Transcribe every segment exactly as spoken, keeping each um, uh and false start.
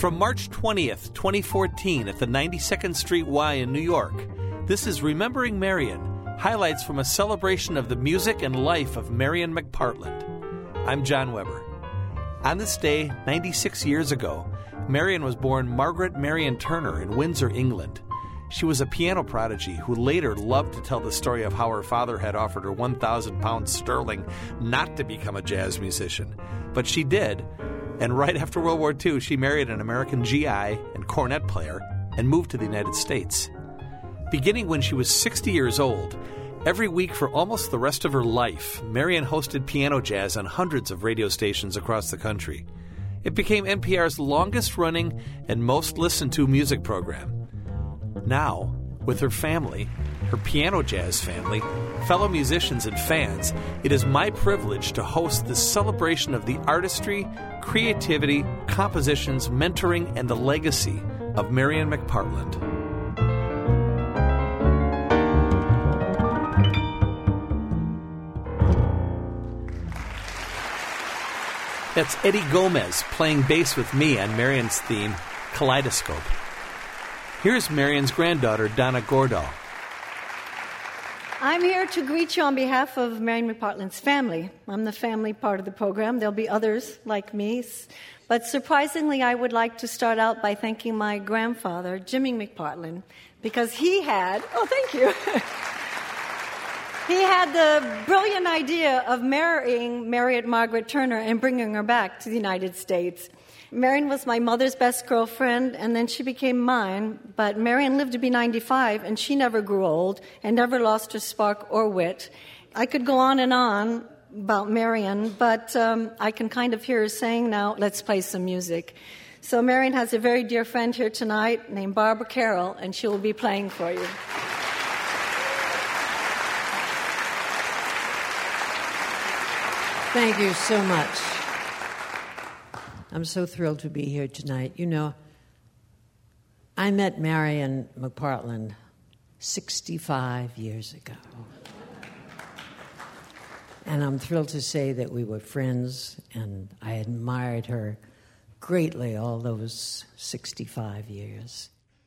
From March twentieth, twenty fourteen, at the ninety-second Street Y in New York, this is Remembering Marian, highlights from a celebration of the music and life of Marian McPartland. I'm John Weber. On this day, ninety-six years ago, Marian was born Margaret Marian Turner in Windsor, England. She was a piano prodigy who later loved to tell the story of how her father had offered her one thousand pounds sterling not to become a jazz musician. But she did, and right after World War Two, she married an American G I and cornet player and moved to the United States. Beginning when she was sixty years old, every week for almost the rest of her life, Marian hosted piano jazz on hundreds of radio stations across the country. It became N P R's longest-running and most listened-to music program. Now, with her family, her piano jazz family, fellow musicians and fans, it is my privilege to host this celebration of the artistry, creativity, compositions, mentoring, and the legacy of Marian McPartland. That's Eddie Gomez playing bass with me on Marian's theme, Kaleidoscope. Here's Marian's granddaughter, Donna Gordo. I'm here to greet you on behalf of Marian McPartland's family. I'm the family part of the program. There'll be others like me. But surprisingly, I would like to start out by thanking my grandfather, Jimmy McPartland, because he had, oh, thank you. He had the brilliant idea of marrying Marriott Margaret Turner and bringing her back to the United States. Marian was my mother's best girlfriend, and then she became mine. But Marian lived to be ninety-five, and she never grew old and never lost her spark or wit. I could go on and on about Marian, but um, I can kind of hear her saying now, let's play some music. So Marian has a very dear friend here tonight named Barbara Carroll, and she will be playing for you. Thank you so much. I'm so thrilled to be here tonight. You know, I met Marian McPartland sixty-five years ago. And I'm thrilled to say that we were friends, and I admired her greatly all those sixty-five years.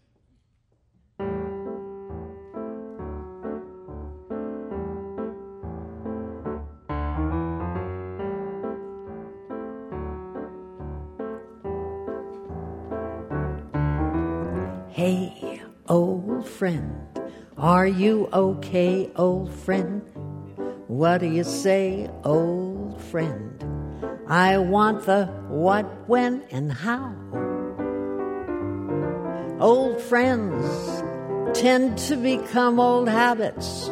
Hey, old friend, are you okay, old friend? What do you say, old friend? I want the what, when, and how. Old friends tend to become old habits.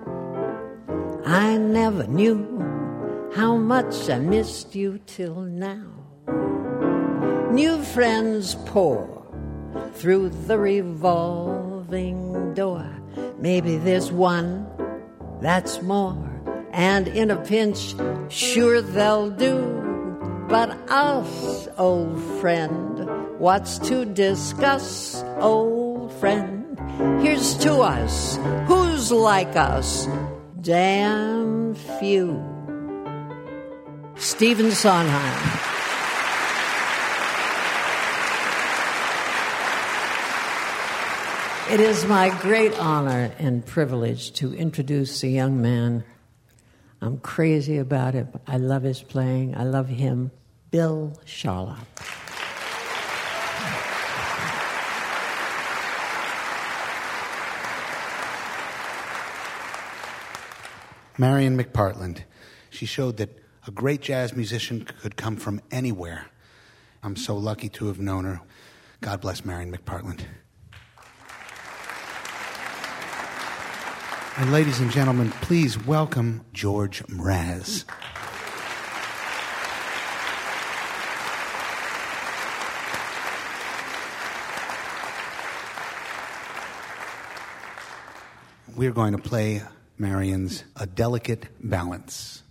I never knew how much I missed you till now. New friends pour through the revolving door. Maybe there's one that's more, and in a pinch, sure they'll do. But us, old friend, what's to discuss, old friend? Here's to us, who's like us? Damn few. Stephen Sondheim. It is my great honor and privilege to introduce a young man. I'm crazy about it. I love his playing. I love him. Bill Charlap. Marian McPartland. She showed that a great jazz musician could come from anywhere. I'm so lucky to have known her. God bless Marian McPartland. And ladies and gentlemen, please welcome George Mraz. We're going to play Marian's A Delicate Balance.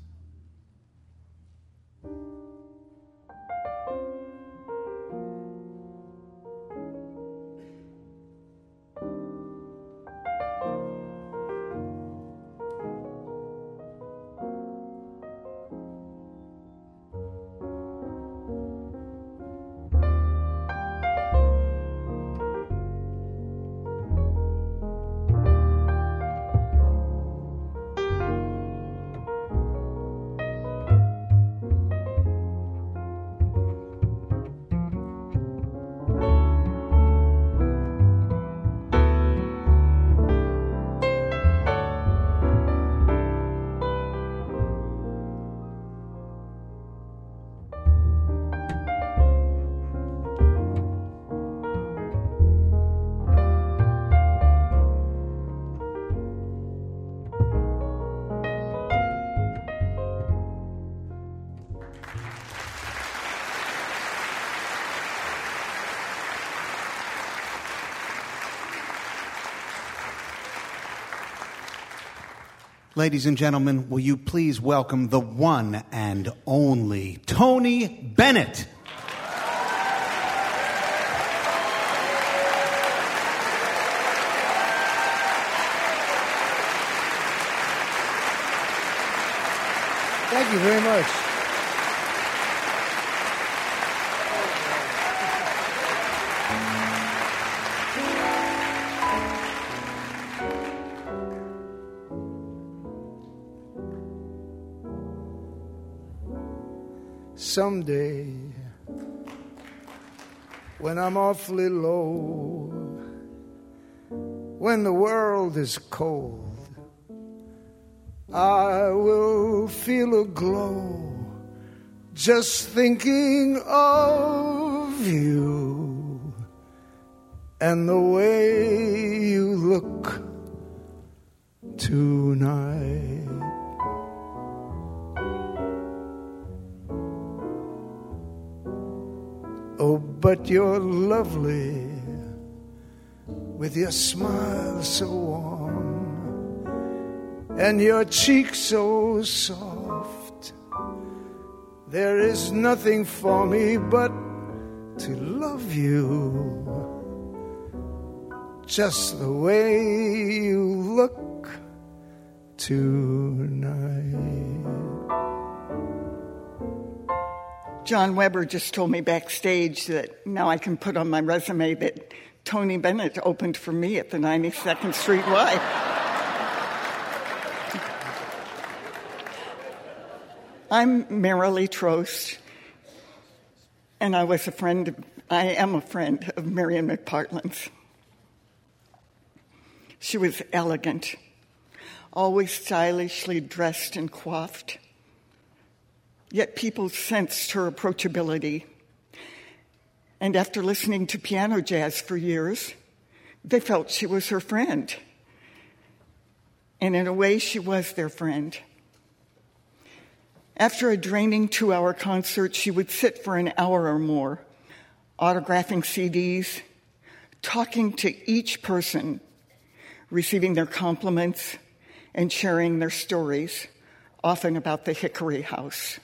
Ladies and gentlemen, will you please welcome the one and only Tony Bennett. Thank you very much. Someday, when I'm awfully low, when the world is cold, I will feel a glow just thinking of you and the way you look tonight. Oh, but you're lovely with your smile so warm and your cheek so soft. There is nothing for me but to love you just the way you look tonight. John Weber just told me backstage that now I can put on my resume that Tony Bennett opened for me at the ninety-second Street Y. I'm Marilee Trost, and I was a friend, I am a friend of Marian McPartland's. She was elegant, always stylishly dressed and coiffed. Yet people sensed her approachability. And after listening to piano jazz for years, they felt she was her friend. And in a way, she was their friend. After a draining two-hour concert, she would sit for an hour or more, autographing C Ds, talking to each person, receiving their compliments, and sharing their stories, often about the Hickory House.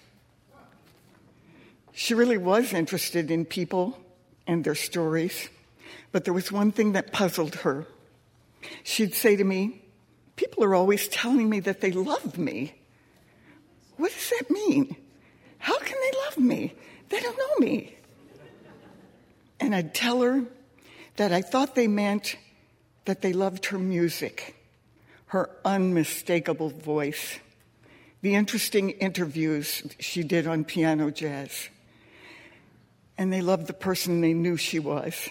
She really was interested in people and their stories, but there was one thing that puzzled her. She'd say to me, "People are always telling me that they love me. What does that mean? How can they love me? They don't know me." And I'd tell her that I thought they meant that they loved her music, her unmistakable voice, the interesting interviews she did on piano jazz. And they loved the person they knew she was.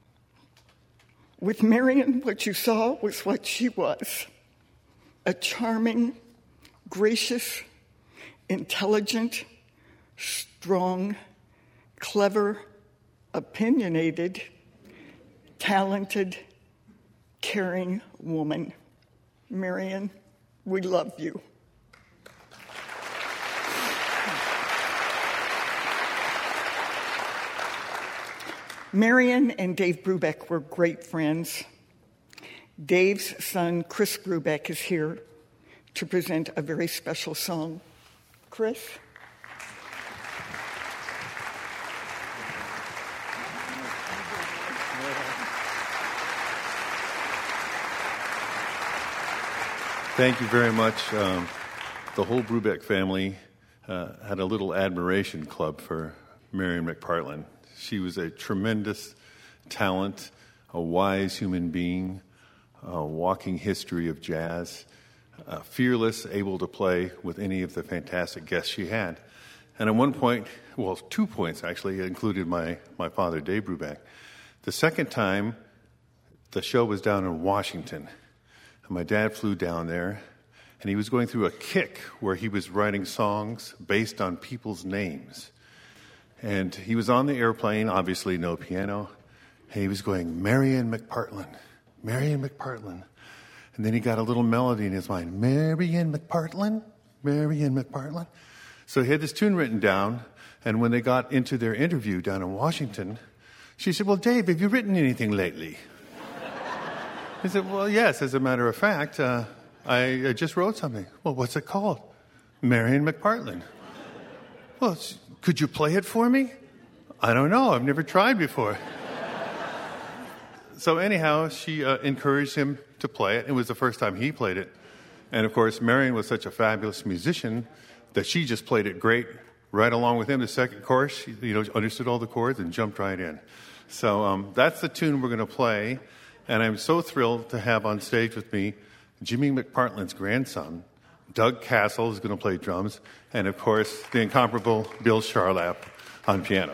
With Marian, what you saw was what she was. A charming, gracious, intelligent, strong, clever, opinionated, talented, caring woman. Marian, we love you. Marian and Dave Brubeck were great friends. Dave's son, Chris Brubeck, is here to present a very special song. Chris? Thank you very much. Um, the whole Brubeck family uh, had a little admiration club for Marian McPartland. She was a tremendous talent, a wise human being, a walking history of jazz, uh, fearless, able to play with any of the fantastic guests she had. And at one point, well, two points actually, included my, my father, Dave Brubeck. The second time, the show was down in Washington. And my dad flew down there, and he was going through a kick where he was writing songs based on people's names. And he was on the airplane, obviously no piano, and he was going, Marian McPartland, Marian McPartland. And then he got a little melody in his mind, Marian McPartland, Marian McPartland. So he had this tune written down, and when they got into their interview down in Washington, she said, well, Dave, have you written anything lately? He said, well, yes, as a matter of fact, uh, I, I just wrote something. Well, what's it called? Marion McPartland. Well, could you play it for me? I don't know. I've never tried before. So anyhow, she uh, encouraged him to play it. It was the first time he played it. And, of course, Marion was such a fabulous musician that she just played it great right along with him. The second chorus, she, you know, understood all the chords and jumped right in. So um, that's the tune we're going to play. And I'm so thrilled to have on stage with me Jimmy McPartland's grandson, Doug Castle, is going to play drums, and, of course, the incomparable Bill Charlap on piano.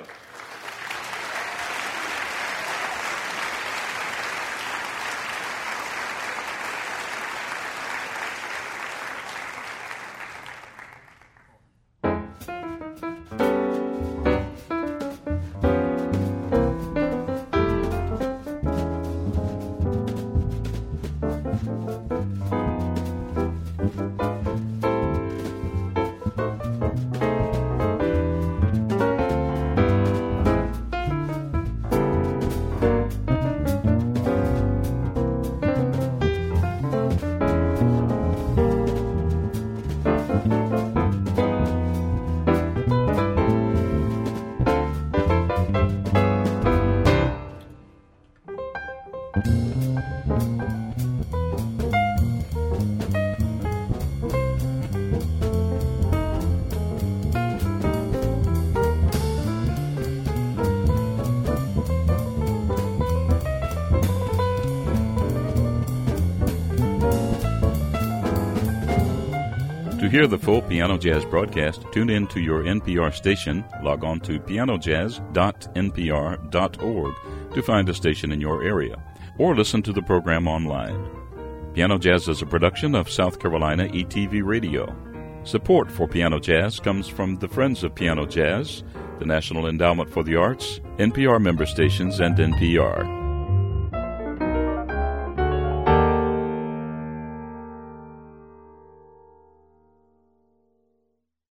To hear the full Piano Jazz broadcast, tune in to your N P R station, log on to piano jazz dot n p r dot org to find a station in your area, or listen to the program online. Piano Jazz is a production of South Carolina E T V Radio. Support for Piano Jazz comes from the Friends of Piano Jazz, the National Endowment for the Arts, N P R member stations, and N P R.